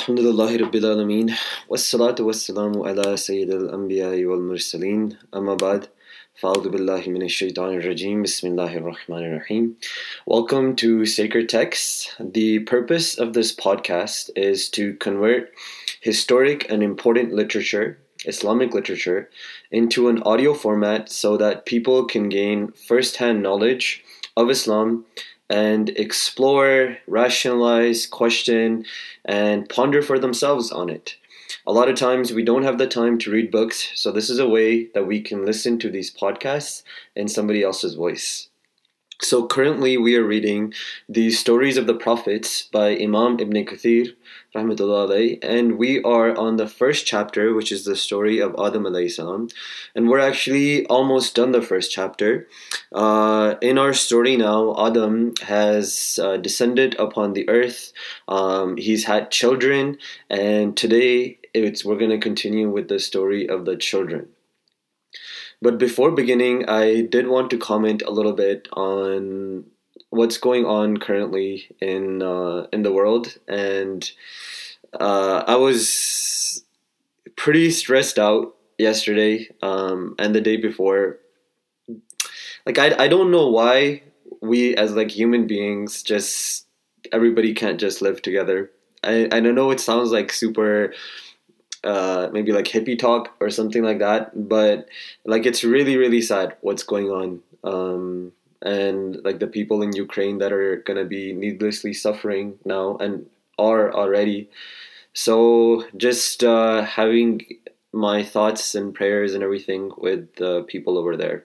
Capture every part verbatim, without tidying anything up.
Alhamdulillahi Rabbil Alameen. Wassalatu wassalamu ala Sayyid al-Anbiya wal-Mursaleen. Amma ba'd. Fa'udhu billahi minash shaitanir rajim. Bismillahir Rahmanir Rahim. Welcome to Sacred Texts. The purpose of this podcast is to convert historic and important literature, Islamic literature, into an audio format so that people can gain first-hand knowledge of Islam and explore, rationalize, question, and ponder for themselves on it. A lot of times we don't have the time to read books, so this is a way that we can listen to these podcasts in somebody else's voice. So currently we are reading the Stories of the Prophets by Imam Ibn Kathir, rahmatullah alayhi, and we are on the first chapter, which is the story of Adam alayhi salam, and we're actually almost done the first chapter. Uh, in our story now, Adam has uh, descended upon the earth, um, he's had children, and today it's we're going to continue with the story of the children. But before beginning, I did want to comment a little bit on what's going on currently in uh, in the world, and uh, I was pretty stressed out yesterday um, and the day before. Like I I don't know why we as like human beings just everybody can't just live together. I I don't know, it sounds like super. Uh, maybe like hippie talk or something like that, but like it's really really sad what's going on, um, and like the people in Ukraine that are gonna be needlessly suffering now and are already. So just uh, having my thoughts and prayers and everything with the people over there.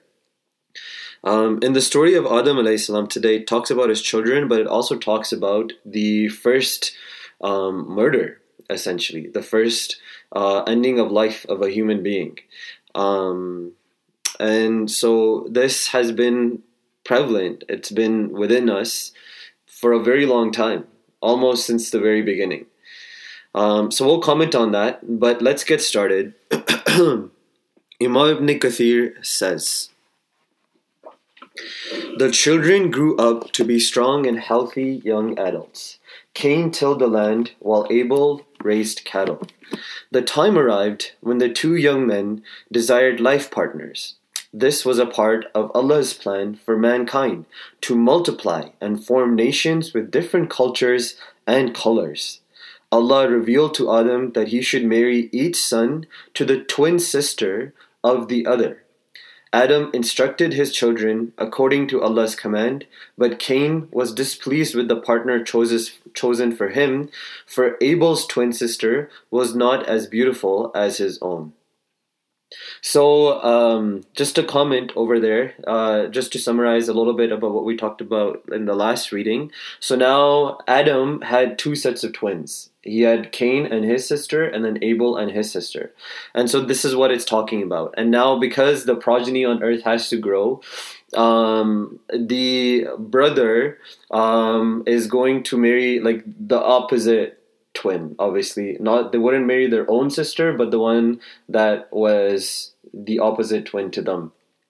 Um, in the story of Adam alayhi salam today, it talks about his children, but it also talks about the first um, murder, essentially the first uh, ending of life of a human being, um, and so this has been prevalent, it's been within us for a very long time, almost since the very beginning. Um, so we'll comment on that, but let's get started. Imam Ibn Kathir says, the children grew up to be strong and healthy young adults. Cain tilled the land while Abel raised cattle. The time arrived when the two young men desired life partners. This was a part of Allah's plan for mankind to multiply and form nations with different cultures and colors. Allah revealed to Adam that he should marry each son to the twin sister of the other. Adam instructed his children according to Allah's command, but Cain was displeased with the partner chooses, chosen for him, for Abel's twin sister was not as beautiful as his own. So, um, just a comment over there, uh, just to summarize a little bit about what we talked about in the last reading. So now Adam had two sets of twins. He had Cain and his sister, and then Abel and his sister. And so this is what it's talking about. And now because the progeny on earth has to grow, um, the brother um, is going to marry like the opposite twin, obviously. Not they wouldn't marry their own sister, but the one that was the opposite twin to them.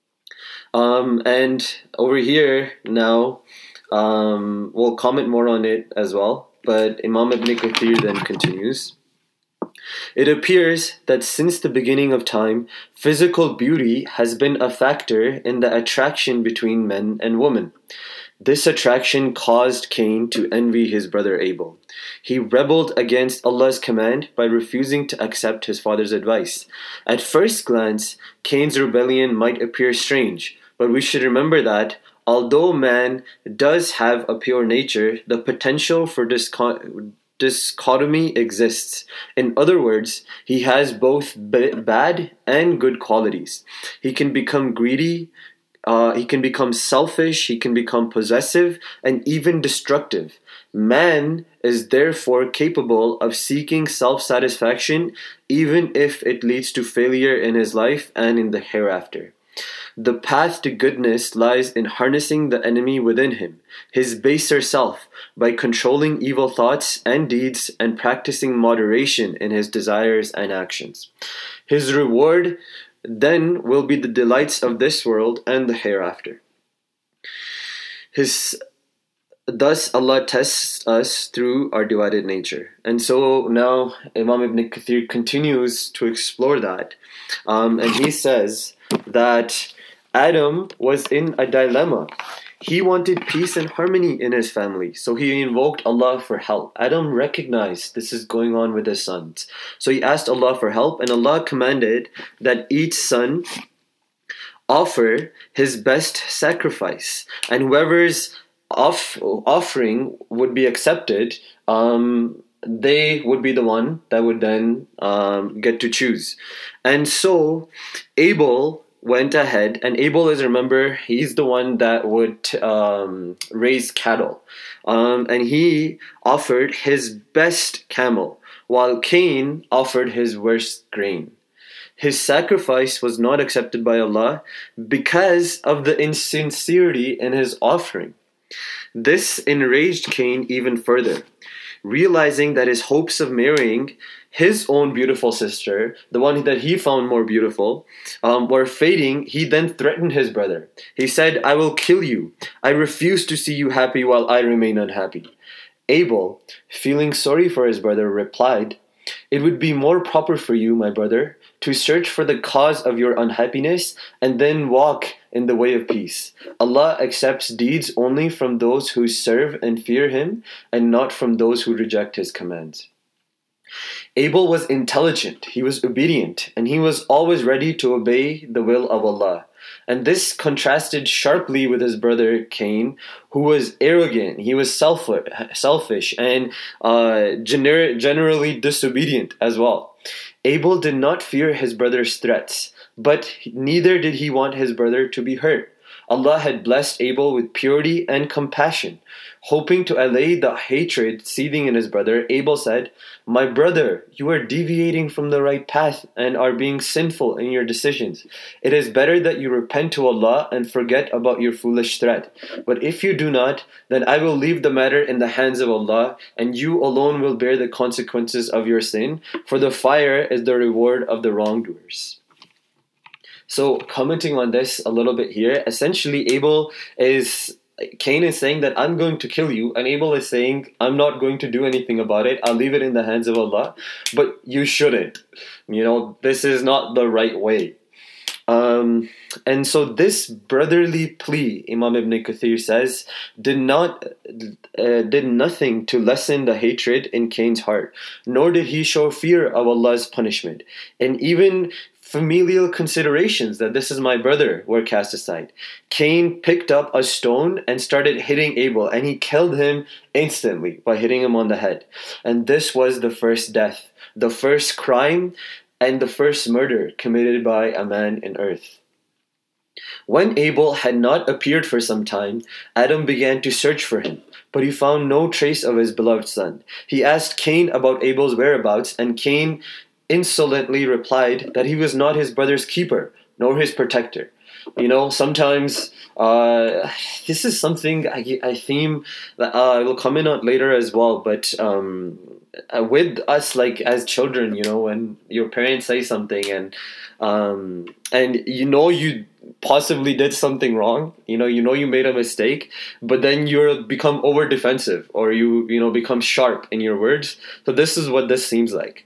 Um, and over here now, um, we'll comment more on it as well. But Imam Ibn Kathir then continues. It appears that since the beginning of time, physical beauty has been a factor in the attraction between men and women. This attraction caused Cain to envy his brother Abel. He rebelled against Allah's command by refusing to accept his father's advice. At first glance, Cain's rebellion might appear strange, but we should remember that although man does have a pure nature, the potential for disco- dichotomy exists. In other words, he has both b- bad and good qualities. He can become greedy, uh, he can become selfish, he can become possessive, and even destructive. Man is therefore capable of seeking self-satisfaction, even if it leads to failure in his life and in the hereafter. The path to goodness lies in harnessing the enemy within him, his baser self, by controlling evil thoughts and deeds and practicing moderation in his desires and actions. His reward then will be the delights of this world and the hereafter. His Thus, Allah tests us through our divided nature. And so now Imam Ibn Kathir continues to explore that. Um, and he says that Adam was in a dilemma. He wanted peace and harmony in his family. So he invoked Allah for help. Adam recognized this is going on with his sons. So he asked Allah for help, and Allah commanded that each son offer his best sacrifice. And whoever's off, offering would be accepted, um, they would be the one that would then um, get to choose. And so Abel went ahead, and Abel is, remember, he's the one that would um, raise cattle. Um, and he offered his best camel, while Cain offered his worst grain. His sacrifice was not accepted by Allah because of the insincerity in his offering. This enraged Cain even further. Realizing that his hopes of marrying his own beautiful sister, the one that he found more beautiful, um, were fading, he then threatened his brother. He said, "I will kill you. I refuse to see you happy while I remain unhappy." Abel, feeling sorry for his brother, replied, "It would be more proper for you, my brother, to search for the cause of your unhappiness and then walk in the way of peace. Allah accepts deeds only from those who serve and fear Him, and not from those who reject His commands." Abel was intelligent, he was obedient, and he was always ready to obey the will of Allah. And this contrasted sharply with his brother Cain, who was arrogant, he was selfish, and uh, gener- generally disobedient as well. Abel did not fear his brother's threats, but neither did he want his brother to be hurt. Allah had blessed Abel with purity and compassion. Hoping to allay the hatred seething in his brother, Abel said, "My brother, you are deviating from the right path and are being sinful in your decisions. It is better that you repent to Allah and forget about your foolish threat. But if you do not, then I will leave the matter in the hands of Allah, and you alone will bear the consequences of your sin, for the fire is the reward of the wrongdoers." So, commenting on this a little bit here, essentially Abel is, Cain is saying that I'm going to kill you, and Abel is saying I'm not going to do anything about it. I'll leave it in the hands of Allah, but you shouldn't. You know, this is not the right way. Um, and so this brotherly plea, Imam Ibn Kathir says, did not uh, did nothing to lessen the hatred in Cain's heart, nor did he show fear of Allah's punishment. And even familial considerations that this is my brother were cast aside. Cain picked up a stone and started hitting Abel, and he killed him instantly by hitting him on the head. And this was the first death, the first crime, and the first murder committed by a man in earth. When Abel had not appeared for some time, Adam began to search for him, but he found no trace of his beloved son. He asked Cain about Abel's whereabouts, and Cain insolently replied that he was not his brother's keeper, nor his protector. You know, sometimes uh, this is something I, I theme that uh, I will comment on later as well, but um, with us, like as children, you know, when your parents say something and um, and you know you possibly did something wrong, you know, you know you made a mistake, but then you become over defensive, or you, you know, become sharp in your words. So this is what this seems like.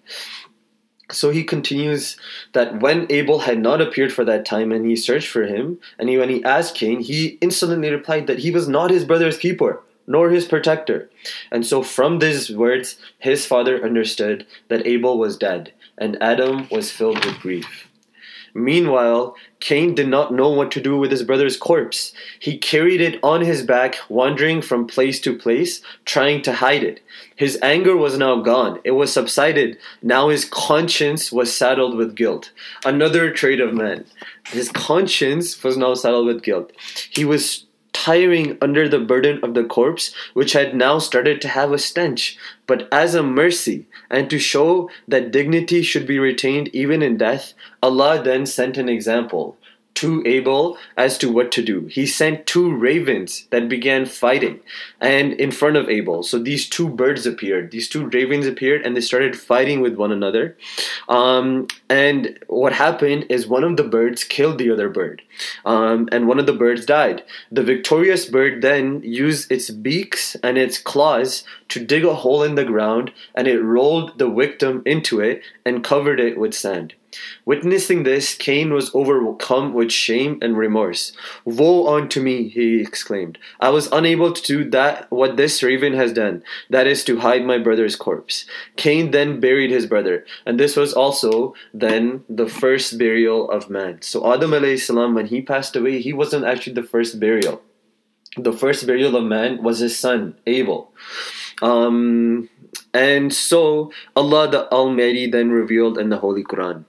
So he continues that when Abel had not appeared for that time and he searched for him, and he, when he asked Cain, he insolently replied that he was not his brother's keeper, nor his protector. And so from these words, his father understood that Abel was dead, and Adam was filled with grief. Meanwhile, Cain did not know what to do with his brother's corpse. He carried it on his back, wandering from place to place, trying to hide it. His anger was now gone. It was subsided. Now his conscience was saddled with guilt. Another trait of man. His conscience was now saddled with guilt. He was tiring under the burden of the corpse, which had now started to have a stench. But as a mercy, and to show that dignity should be retained even in death, Allah then sent an example. to Abel as to what to do. He sent two ravens that began fighting and in front of Abel. So these two birds appeared. These two ravens appeared and they started fighting with one another. Um, and what happened is one of the birds killed the other bird. Um, and one of the birds died. The victorious bird then used its beaks and its claws to dig a hole in the ground, and it rolled the victim into it and covered it with sand. Witnessing this, Cain was overcome with shame and remorse. "Woe unto me," he exclaimed. "I was unable to do that what this raven has done, that is to hide my brother's corpse." Cain then buried his brother, and this was also then the first burial of man. So Adam alayhi salam, when he passed away, he wasn't actually the first burial. The first burial of man was his son, Abel. Um, and so Allah the Almighty then revealed in the Holy Quran,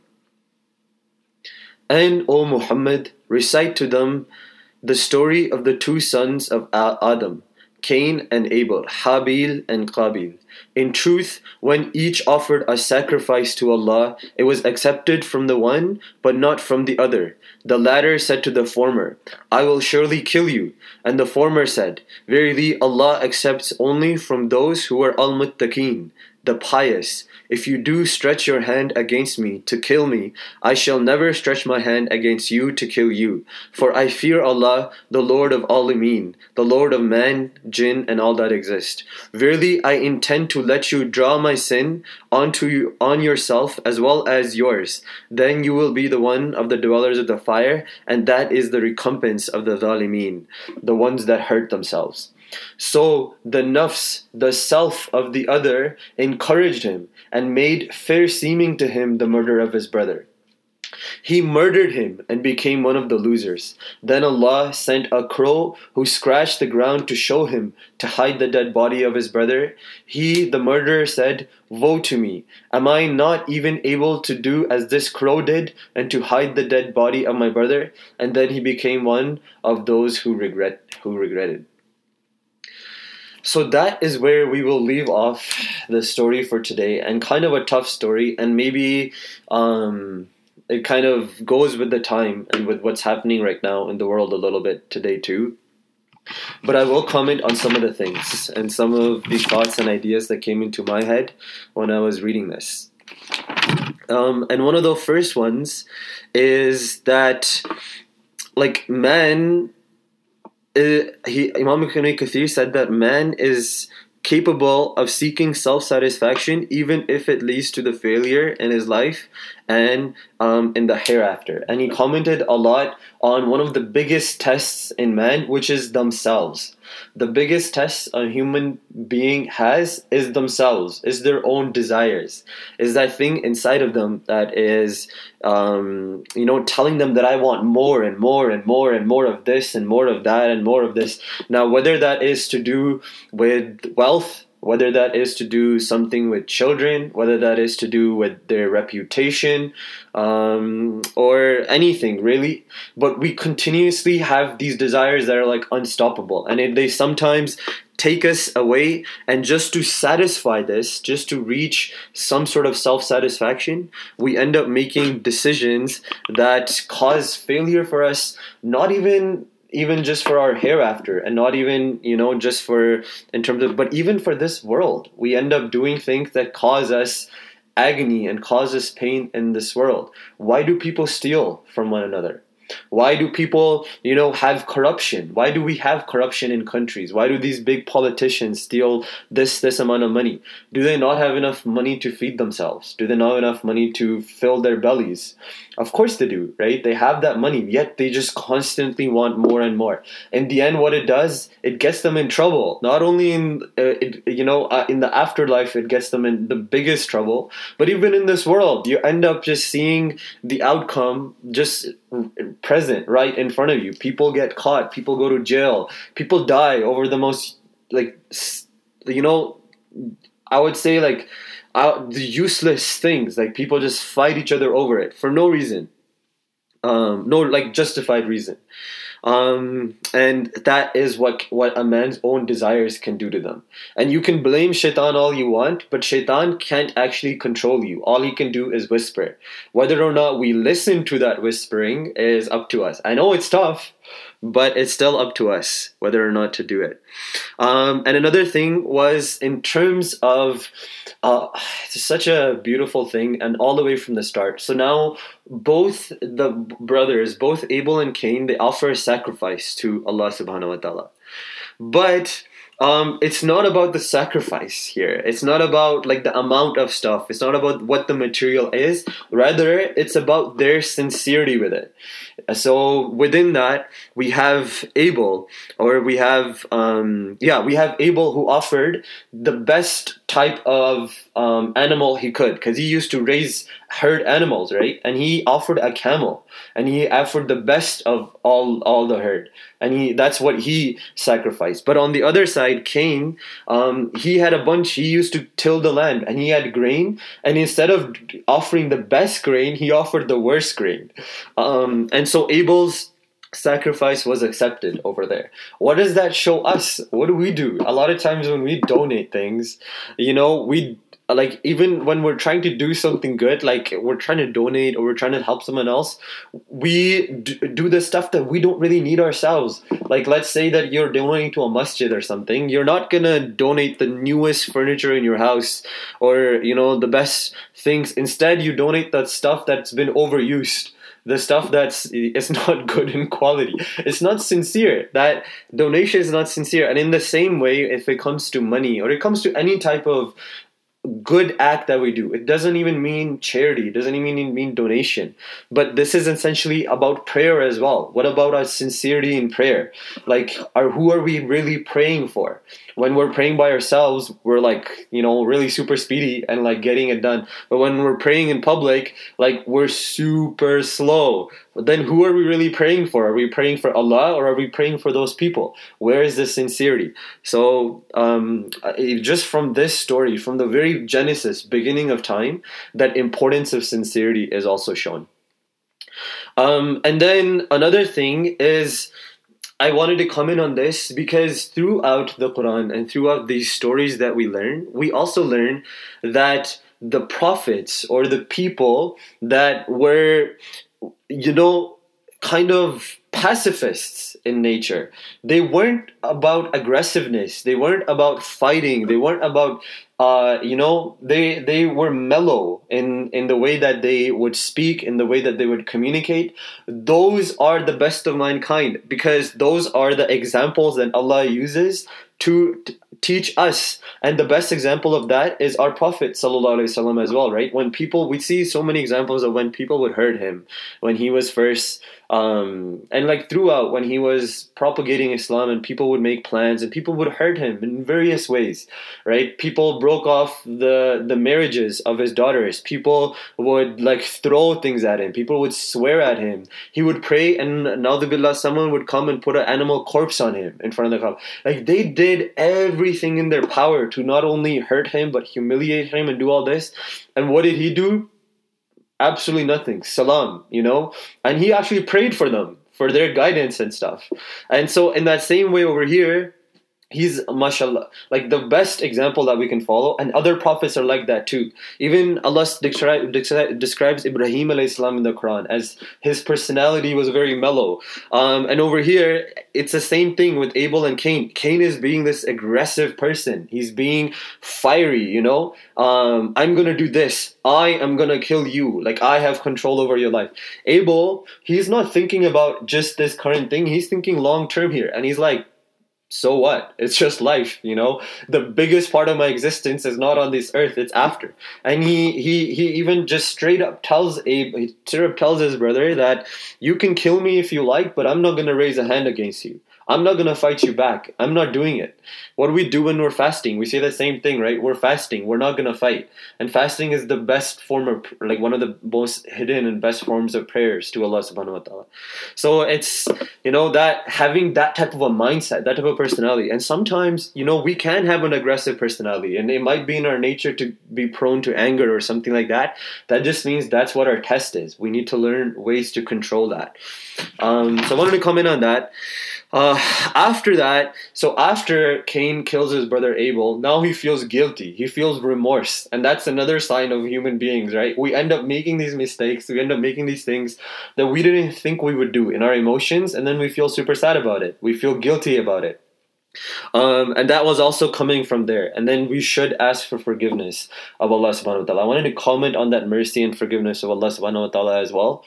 "And O Muhammad, recite to them the story of the two sons of Adam, Cain and Abel, Habil and Qabil. In truth, when each offered a sacrifice to Allah, it was accepted from the one, but not from the other. The latter said to the former, 'I will surely kill you.' And the former said, 'Verily, Allah accepts only from those who are al-muttaqeen, the pious. If you do stretch your hand against me to kill me, I shall never stretch my hand against you to kill you. For I fear Allah, the Lord of Alameen, the Lord of man, jinn, and all that exist. Verily, I intend to let you draw my sin onto you, on yourself as well as yours. Then you will be the one of the dwellers of the fire, and that is the recompense of the zalimeen, the ones that hurt themselves.' So the nafs, the self of the other, encouraged him and made fair seeming to him the murder of his brother. He murdered him and became one of the losers. Then Allah sent a crow who scratched the ground to show him, to hide the dead body of his brother. He, the murderer, said, 'Woe to me! Am I not even able to do as this crow did, and to hide the dead body of my brother?' And then he became one of those who regret, who regretted." So that is where we will leave off the story for today, and kind of a tough story, and maybe um, it kind of goes with the time and with what's happening right now in the world a little bit today too. But I will comment on some of the things and some of the thoughts and ideas that came into my head when I was reading this. Um, and one of the first ones is that, like, man... Uh, he, Imam Ibn Kathir said that man is capable of seeking self-satisfaction even if it leads to the failure in his life and um, in the hereafter. And he commented a lot on one of the biggest tests in man, which is themselves. The biggest test a human being has is themselves, is their own desires, is that thing inside of them that is, um, you know, telling them that I want more and more and more and more of this and more of that and more of this. Now, whether that is to do with wealth, whether that is to do something with children, whether that is to do with their reputation, um, or anything really. But we continuously have these desires that are like unstoppable. And it, they sometimes take us away. And just to satisfy this, just to reach some sort of self-satisfaction, we end up making decisions that cause failure for us, not even... even just for our hereafter, and not even, you know, just for in terms of, but even for this world. We end up doing things that cause us agony and cause us pain in this world. Why do people steal from one another? Why do people, you know, have corruption? Why do we have corruption in countries? Why do these big politicians steal this, this amount of money? Do they not have enough money to feed themselves? Do they not have enough money to fill their bellies? Of course they do, right? They have that money, yet they just constantly want more and more. In the end, what it does, it gets them in trouble. Not only in, uh, it, you know, uh, in the afterlife, it gets them in the biggest trouble, but even in this world, you end up just seeing the outcome just present right in front of you. People get caught, people go to jail, people die over the most, like, you know, I would say like uh, the useless things. Like, people just fight each other over it for no reason, um, no like justified reason. Um, and that is what what a man's own desires can do to them. And you can blame shaitan all you want, but shaitan can't actually control you. All he can do is whisper. Whether or not we listen to that whispering is up to us. I know it's tough, but it's still up to us whether or not to do it. Um, and another thing was in terms of, uh, it's such a beautiful thing, and all the way from the start. So now both the brothers, both Abel and Cain, they offer a sacrifice to Allah subhanahu wa ta'ala. But um, it's not about the sacrifice here. It's not about like the amount of stuff. It's not about what the material is. Rather, it's about their sincerity with it. So within that, we have Abel, or we have, um, yeah, we have Abel who offered the best type of um, animal he could, because he used to raise herd animals, right? And he offered a camel, and he offered the best of all all the herd, and he that's what he sacrificed. But on the other side, Cain, um, he had a bunch. He used to till the land, and he had grain, and instead of offering the best grain, he offered the worst grain, um, and so Abel's sacrifice was accepted over there. What does that show us? What do we do? A lot of times when we donate things, you know, we like, even when we're trying to do something good, like we're trying to donate or we're trying to help someone else, we do the stuff that we don't really need ourselves. Like, let's say that you're donating to a masjid or something. You're not gonna donate the newest furniture in your house or, you know, the best things. Instead, you donate that stuff that's been overused, the stuff that's it's not good in quality. It's not sincere. That donation is not sincere. And in the same way, if it comes to money or it comes to any type of good act that we do, it doesn't even mean charity, it doesn't even mean donation, but this is essentially about prayer as well. What about our sincerity in prayer? Like, are who are we really praying for? When we're praying by ourselves, we're like, you know, really super speedy and like getting it done. But when we're praying in public, like we're super slow. But then who are we really praying for? Are we praying for Allah or are we praying for those people? Where is the sincerity? So um, just from this story, from the very Genesis, beginning of time, that importance of sincerity is also shown. Um, and then another thing is, I wanted to comment on this because throughout the Quran and throughout these stories that we learn, we also learn that the prophets or the people that were, you know, kind of pacifists in nature, they weren't about aggressiveness, they weren't about fighting, they weren't about uh, you know, they they were mellow in, in the way that they would speak, in the way that they would communicate. Those are the best of mankind because those are the examples that Allah uses to t- teach us. And the best example of that is our Prophet sallallahu alaihi wasallam as well, right? When people, we see so many examples of when people would hurt him, when he was first, um, and like throughout, when he was propagating Islam, and people would make plans and people would hurt him in various ways, right? People broke off the, the marriages of his daughters. People would like throw things at him. People would swear at him. He would pray and na'udhu someone would come and put an animal corpse on him in front of the Kaaba. Like, they did everything in their power to not only hurt him, but humiliate him and do all this. And what did he do? Absolutely nothing. Salam, you know? And he actually prayed for them, for their guidance and stuff. And so in that same way over here, he's, mashallah, like the best example that we can follow. And other prophets are like that too. Even Allah descri- descri- describes Ibrahim alayhi salam in the Quran as his personality was very mellow. Um, and over here, it's the same thing with Abel and Cain. Cain is being this aggressive person. He's being fiery, you know. Um, I'm going to do this. I am going to kill you. Like, I have control over your life. Abel, he's not thinking about just this current thing. He's thinking long term here. And he's like, so what? It's just life, you know? The biggest part of my existence is not on this earth, it's after. And he he he even just straight up tells Abe, he straight up tells his brother that you can kill me if you like, but I'm not going to raise a hand against you. I'm not going to fight you back. I'm not doing it. What do we do when we're fasting? We say the same thing, right? We're fasting. We're not going to fight. And fasting is the best form of, like one of the most hidden and best forms of prayers to Allah subhanahu wa ta'ala. So it's, you know, that having that type of a mindset, that type of personality. And sometimes, you know, we can have an aggressive personality, and it might be in our nature to be prone to anger or something like that. That just means that's what our test is. We need to learn ways to control that. Um, so I wanted to comment on that. Uh, after that, so after Cain kills his brother Abel, now he feels guilty. He feels remorse. And that's another sign of human beings, right? We end up making these mistakes. We end up making these things that we didn't think we would do in our emotions. And then we feel super sad about it. We feel guilty about it. Um, and that was also coming from there. And then we should ask for forgiveness of Allah subhanahu wa ta'ala. I wanted to comment on that mercy and forgiveness of Allah subhanahu wa ta'ala as well.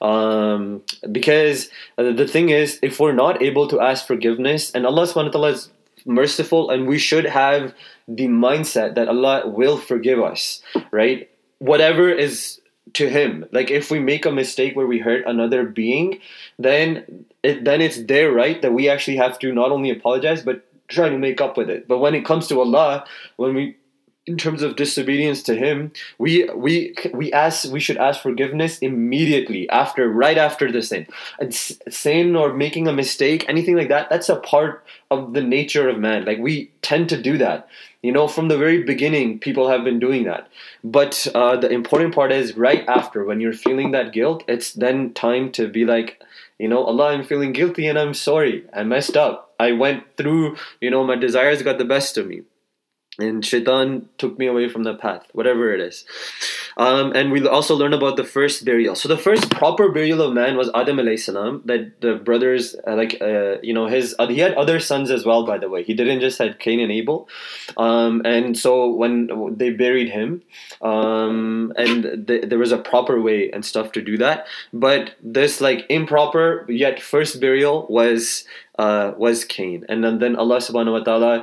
Um, because the thing is, if we're not able to ask forgiveness, and Allah subhanahu wa ta'ala is merciful, and we should have the mindset that Allah will forgive us, right? Whatever is to him. Like if we make a mistake where we hurt another being, then it then it's their right that we actually have to not only apologize but try to make up with it. But when it comes to Allah, when we in terms of disobedience to him, we we we ask we should ask forgiveness immediately after, right after the sin. And sin or making a mistake, anything like that, that's a part of the nature of man. Like we tend to do that. You know, from the very beginning, people have been doing that. But uh, the important part is right after, when you're feeling that guilt, it's then time to be like, you know, Allah, I'm feeling guilty and I'm sorry. I messed up. I went through, you know, my desires got the best of me. And shaitan took me away from the path, whatever it is. Um, and we also learn about the first burial. So the first proper burial of man was Adam alayhi salam. That the brothers, uh, like, uh, you know, his uh, he had other sons as well, by the way. He didn't just had Cain and Abel. Um, and so when they buried him, um, and th- there was a proper way and stuff to do that. But this like improper yet first burial was Uh, was Cain. And then, then Allah subhanahu wa ta'ala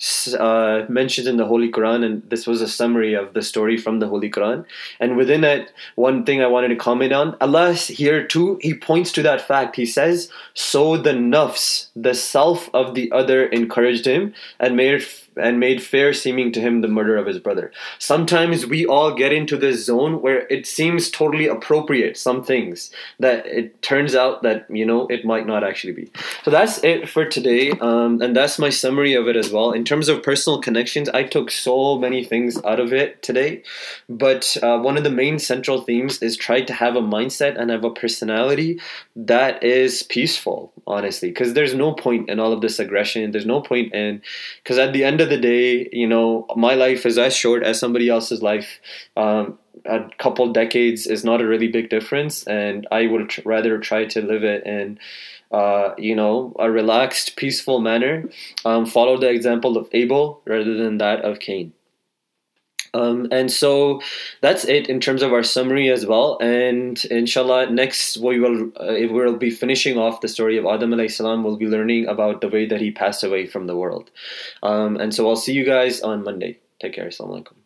uh, mentions in the Holy Quran, and this was a summary of the story from the Holy Quran. And within it, one thing I wanted to comment on, Allah here too, he points to that fact. He says, so the nafs, the self of the other encouraged him and made and made fair seeming to him the murder of his brother. Sometimes we all get into this zone where it seems totally appropriate, some things, that it turns out that, you know, it might not actually be. So that's it for today. Um, and that's my summary of it as well. In terms of personal connections, I took so many things out of it today. But uh, one of the main central themes is try to have a mindset and have a personality that is peaceful, honestly. Because there's no point in all of this aggression. There's no point in... Because at the end of the day, you know, my life is as short as somebody else's life. Um, a couple decades is not a really big difference, and I would tr- rather try to live it in, uh, you know, a relaxed, peaceful manner. Um, follow the example of Abel rather than that of Cain. Um, and so that's it in terms of our summary as well. And inshallah, next we will uh, we'll be finishing off the story of Adam alayhi salam. We'll be learning about the way that he passed away from the world. Um, and so I'll see you guys on Monday. Take care. Assalamu alaikum.